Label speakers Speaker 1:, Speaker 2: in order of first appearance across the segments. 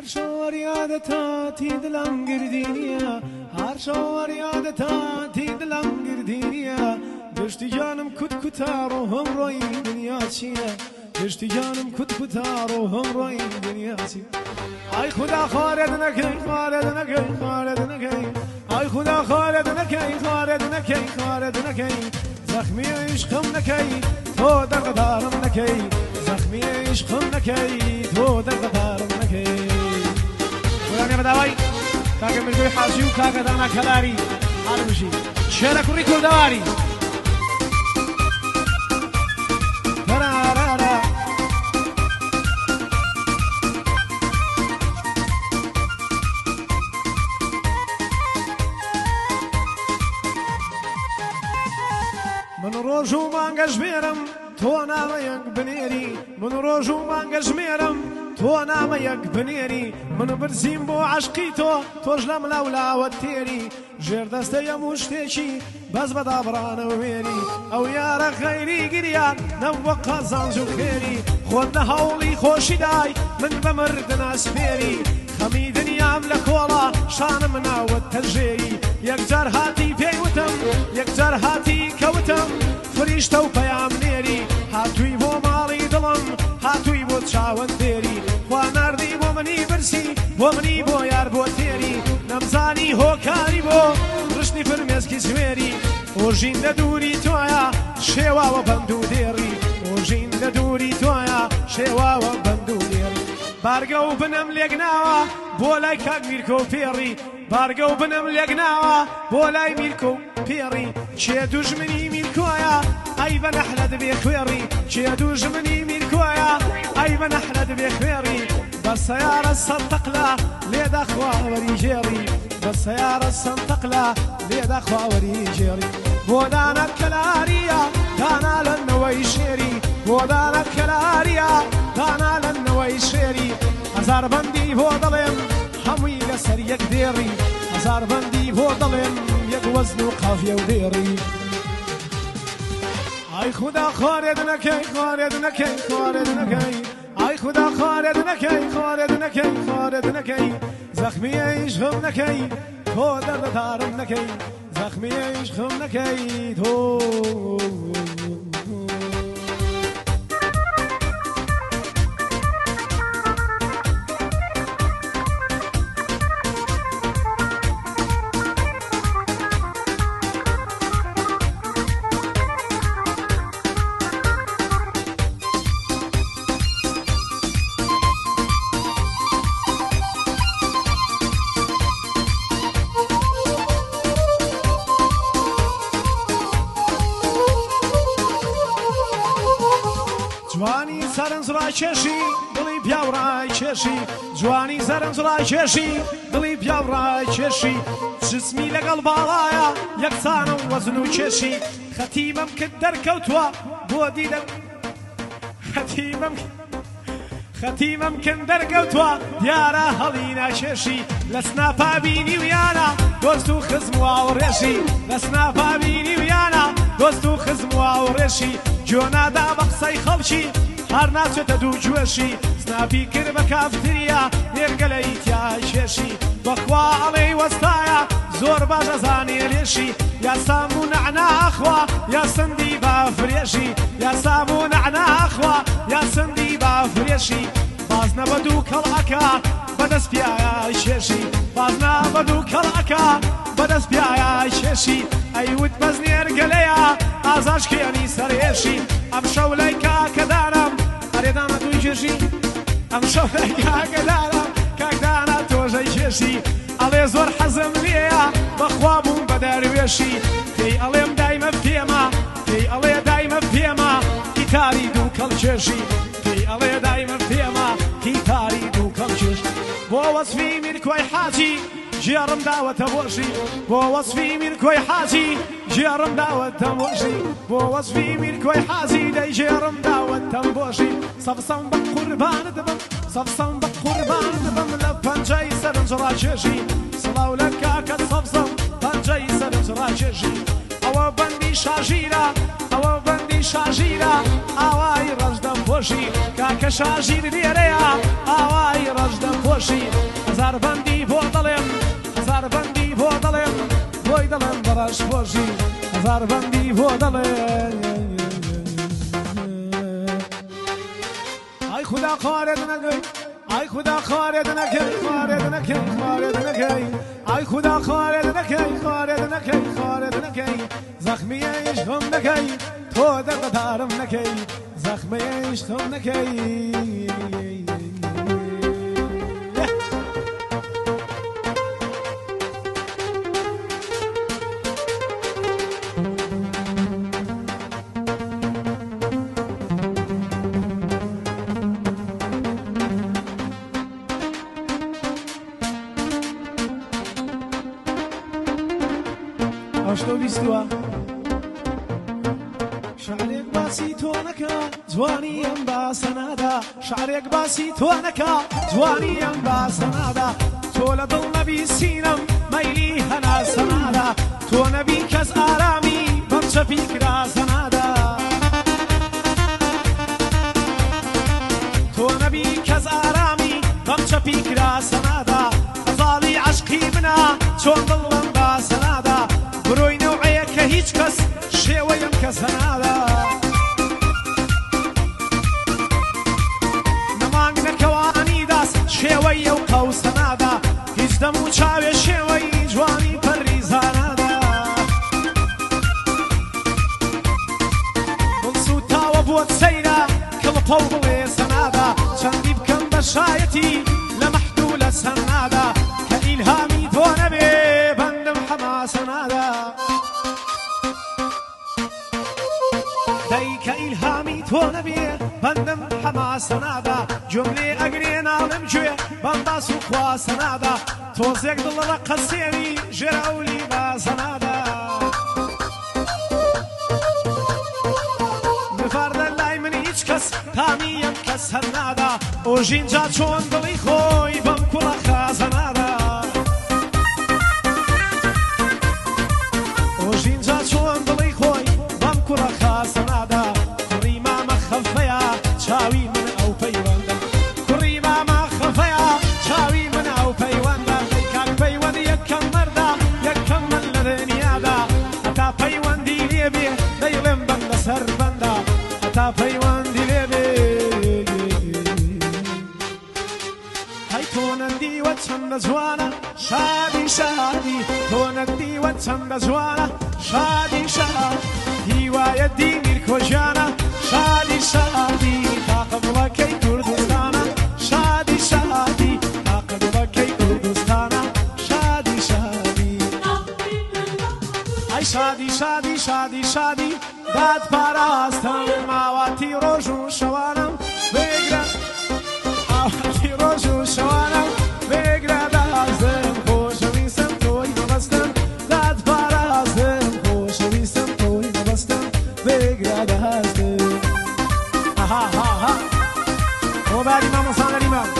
Speaker 1: شوار یادتاتی دلم گردینیه هر شوار یادتاتی دلم گردینیه دشتی جانم کت کتار و هم روی دنیا چیه دشتی جانم کت کتار و هم روی دنیا چیه ای خدا خارد نکی خارد نکی خارد نکی ای خدا خارد نکی خارد نکی خارد نکی زخمی عشقم نکی تو دردارم نکی زخمی عشقم نکی تو دردارم نکی ولاني بداوي كاكا ملقوي حاجي وكاكا دانا كلاري عارمشي شارك الريكول دواري ترارارا من روجو مانقاش بيرم تو ناميك بنيري من روجو مانقاش بيرم تو ناميك بنيري من برزيم بو عشقي توش لم لولا والتيري جير دستي يا مشتشي بس بدا برانا ويري او يا خيري قريان نوقع زنجو خيري خودنا هولي خوشي داي من بمرد ناس فيري خميدني يام لكولا شان منا والتجيري يكجر هاتي بيوتم يكجر هاتي كوتم فريشتو بيام نيري هاتوي بو مالي دلم هاتوي بو تشاون ديري خواناردي بو مني برسي بو مني بو يار بو تيري نمزاني هوكاري بو رشني فرميزكي سويري وجين لدوري تويا شيوا وبندو ديري وجين لدوري تويا شيوا وبندو ديري بارقو بنم ليقناوا بولاي كاك ميركو بيري بارقو بنم ليقناوا بولاي ميركو بيري شي دجمني ميركويا اي بنحلد بيخويري شي دجمني ميركويا اي بنحلد بيخويري بالسيارة السنتقلة ليد اخوة وريجيري بالسيارة السنتقلة ليد اخوة وريجيري بودانا كلاريا دانا لنوي شيري بودانا كلاريا دانا لنوي شيري هزار بندي بودلم هموي لسر يك ديري هزار بندي بودلم يك وزن وقافية وديري اي خدا خارد نكي خارد نكي خارد نكي اي خدا خارد نكي خارد نكي خارد نكي زخمي عشقم نكي تو درد دارم نكي زخمي عشقم نكي تو جوانی سرنج را چشی دلی پیاو را چشی جوانی سرنج را چشی دلی پیاو را چشی جسمی لگل بالایا یکسان وزن و چشی ختیمم که در کوتوا بو دیدم ختیمم که در کوتوا دیارا هلینا چشی لسنا پابینی ویانا دوستو خزم و آورشی لسنا پابینی ویانا دوستو خزم و آورشی جونا دا بقصي خلشي هر ناچه تدو جوشي سنابي كر بكافتريا نرقليت يا شيشي بخوا علي وستايا زور باجا زاني ليشي يا سامو نعنا اخوا يا سندي بافريشي يا سامو نعنا اخوا يا سندي بافريشي بازنا بدو كلاكا بدس بيا يا شيشي بازنا بدو كلاكا بدس بيا يا شيشي ايوت بزني ارقليا ازاش كياني سريشي ام شوليكا كدارم اريدانا توجيشي ام شوليكا كدارم كدانا توجيشي علي زور حزم ليا بخوابون بدرويشي كي عليم دايما فيما كي علي دايما فيما كي تاريدو كالجيشي كي علي دايما فيما كي تاريدو كالجيشي بو وصفي ميركوي حاجي جيرم دعوة بوشي بو وصفي ميركوي حاجي جيرم دعوة بوشي بو وصفي ميركوي حاجي داي جيرم دعوة بوشي صفصم بقربان دبم صفصم بقربان دبم لبنجاي سرنج راجشي صلاو لك صفصم بنجاي سرنج راجشي او بندي شاجيرا او بندي شاجيرا اواي رجدم بوشي چاکە شاژیر لێرەیە ئاوای ڕەش دەپۆشی هەزار بەندی بۆ دەڵێم هەزار بەندی بۆ دەڵێم بۆی دەڵێم بەڕەش پۆشی هەزار بەندی بۆ دەڵێم ئای خوددا خوارێت نەگەی ئای خوددا خوارێت نەکەی خوارێت نەکەی خوارێت نەکەی ئای خوددا خوارێت نەکەی خوارێت نەکەی خوارێت نەکەی زەخمیەیش غەم نەکەی تۆ دەردەدارم نەکەی زەخمیەیش غەم نەکەی ئەشتۆ بیستووە شعرێک باسی تۆ نەکە جوانی ئەم باسە نادا شعرێک باسی تۆ نەکە جوانی ئەم باسە نادا تۆ لە دڵ نەبیسینم مەیلی هەناسە نادا تۆ نەبی کەس ئارامی بەم چەپی کراسە نادا تۆ نەبی کەس ئارامی بەم چەپی کراسە نادا هەزاڵی عەشقی منە چۆن دڵ لەم باسە نادا بڕۆی نەوعەیە کە هیچ کەس شێوەیەم کەسە نادا نەمانگ نەکەوانی داس شێوەی ئەو قەوسە نادا هیچ دەم و چاوێ شێوەی جوانی پەرریزا نادا دڵسوتاوە بۆت سەیرە کڵپە و بڵێسە نادا چەندی بکەم بە شایەتی لە مەحدولە سەر نادا کە ئیلهامی تۆ نەبێ بەندم حەماسە نادا دەیکە ئیلهامی تۆ نەبێ بەندم حەماسە نادا جملێ ئەگرێ ناڵم گوێ بەنداس و خواسە نادا تۆزێک دڵڕە قەسێری ژێرە ئەولی باسە نادا مفاردە لای من هیچ کەس تامی ئەم کەس هەر نادا ئۆژینجا چۆن دڵی خۆی بەم کوڕە خازە نادا ئۆژینجا چۆن دڵی خۆی بەم کوڕە خازە نادا کوڕی مامە خەفەیە چاوی من ئەو پەیوەندە کوڕی مامە خەفەیە چاوی من ئەو پەیوەندە ئەی کاک پەیوەند یەکەم مەردا یەکەم من لە دنیادا هەتا پەیوەندی لێبێ دەیڵێم بەندە سەر بەندە هەتا پەیوەندی لێبێ هەی تۆ نەندیوە چەندە جوانە شادی شادی تۆ نەندیوە چەندە جوانە شادی شادی هیوایە دینیر کۆژیانە شادی شادی تاقە بڵەکەی کوردستانە شادی شادی تاقە بڵەکەی کوردستانە شادی شادی ئەی شادی شادی شادی شادی داد پاراستم ماواتی ڕۆژ و شەوانم بێگرە ئاواتی ڕۆژ و شەوانم بێگرە دازم خۆشەویستم تۆی مەبەستم داد پارازم خۆشەویستم تۆی مەبەستم بێگرە دازم ها ها ها بۆ باری مامۆستا نەریمان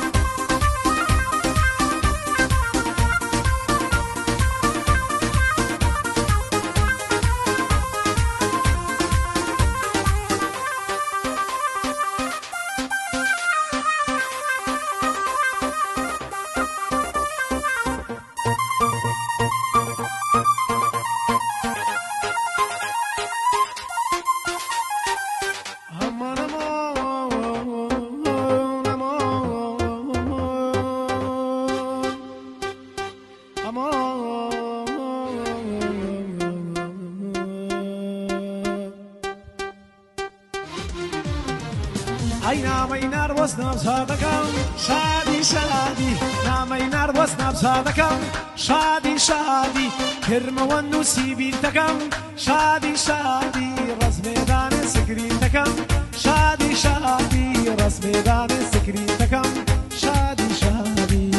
Speaker 1: ئەی نامەی ناڕوەستنە چادەکەم شادی شادی نامەی ناڕوەستنە چادەکەم شادی شادی کرمەوەند و سیبیرتەکەم شادی شادی ڕزمێدانێ سکرینتەکەم شادی شادی ڕزمێدانێ سکرینتەکەم شادی شادی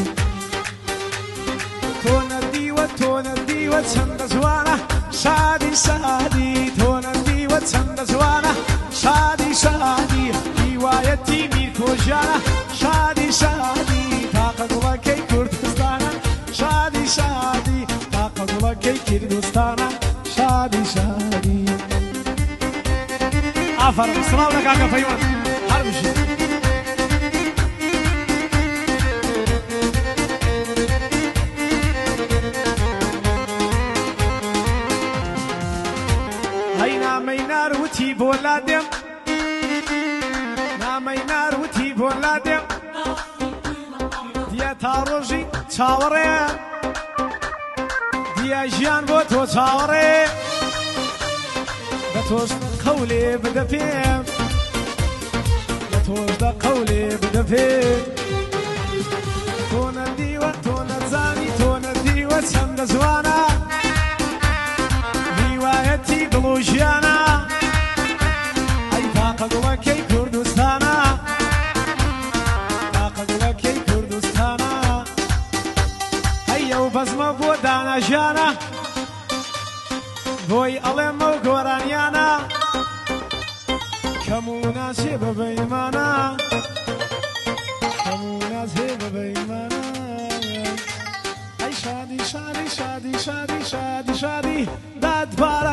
Speaker 1: تۆ نەردیوە چەندە جوانە شادی شادی تۆ نەردیوە چەندە جوانە شادی شادی هیوایەتی میر کۆژیانە شادی شادی تاقە گوڵەکەی کوردستانە شادی شادی تاقە گوڵەکەی کوردستانە شادی شادی ئافەرم سڵاو لە کاکە پەیوەند هەر بژێ مەینار وتی بۆ لادێ دیە تا ڕۆژی چاوەڕێ دیە ژیان بۆ تۆ چاوەڕێ بە تۆش قەولێ بدە پێم بە تۆش دە قەولێ بدە پێم تۆ نەدیوە تۆ نەزانی تۆ نەدیوە چەندە جوانە هیوایەتی دڵ و ژیانە ئەی تاقە دڵەکەی کوردستانە تاقە دڵەکەی کوردستانە ئەو بەزمە بۆ دانەژیانە بۆی ئەڵێمە و گۆرانیانە کەم و ناسێ بە بەیمانە کەم و ناسێ بە بەیمانە ئەی شادی شادی شادی شادی شادی شادی دادبارە